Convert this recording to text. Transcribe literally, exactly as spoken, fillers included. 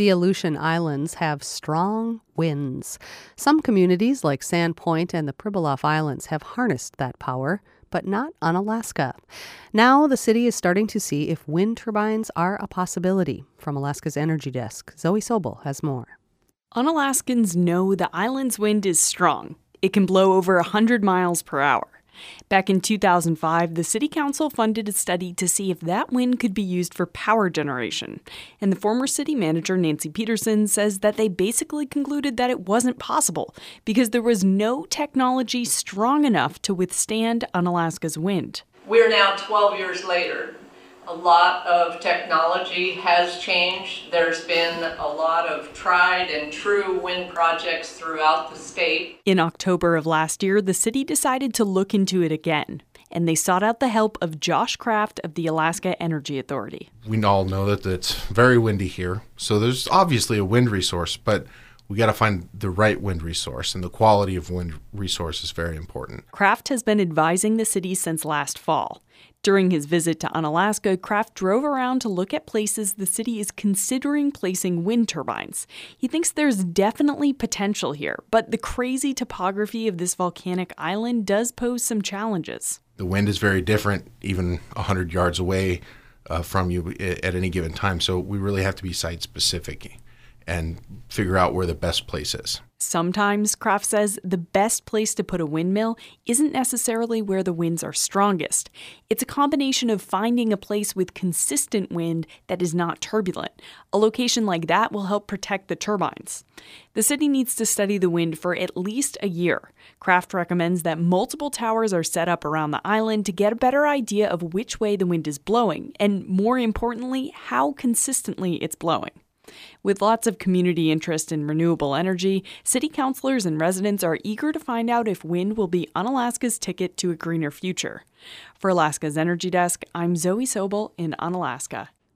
The Aleutian Islands have strong winds. Some communities, like Sandpoint and the Pribilof Islands, have harnessed that power, but not Unalaska. Now the city is starting to see if wind turbines are a possibility. From Alaska's Energy Desk, Zoe Sobel has more. Unalaskans know the island's wind is strong. It can blow over one hundred miles per hour. Back in two thousand five, the City Council funded a study to see if that wind could be used for power generation. And the former city manager, Nancy Peterson, says that they basically concluded that it wasn't possible because there was no technology strong enough to withstand Unalaska's wind. We're now twelve years later. A lot of technology has changed. There's been a lot of tried and true wind projects throughout the state. In October of last year, the city decided to look into it again, and they sought out the help of Josh Kraft of the Alaska Energy Authority. We all know that it's very windy here, so there's obviously a wind resource, but we got to find the right wind resource, and the quality of wind resource is very important. Kraft has been advising the city since last fall. During his visit to Unalaska, Kraft drove around to look at places the city is considering placing wind turbines. He thinks there's definitely potential here, but the crazy topography of this volcanic island does pose some challenges. The wind is very different, even one hundred yards away uh, from you at any given time, so we really have to be site-specific and figure out where the best place is. Sometimes, Kraft says, the best place to put a windmill isn't necessarily where the winds are strongest. It's a combination of finding a place with consistent wind that is not turbulent. A location like that will help protect the turbines. The city needs to study the wind for at least a year. Kraft recommends that multiple towers are set up around the island to get a better idea of which way the wind is blowing, and more importantly, how consistently it's blowing. With lots of community interest in renewable energy, city councilors and residents are eager to find out if wind will be Unalaska's ticket to a greener future. For Alaska's Energy Desk, I'm Zoe Sobel in Unalaska.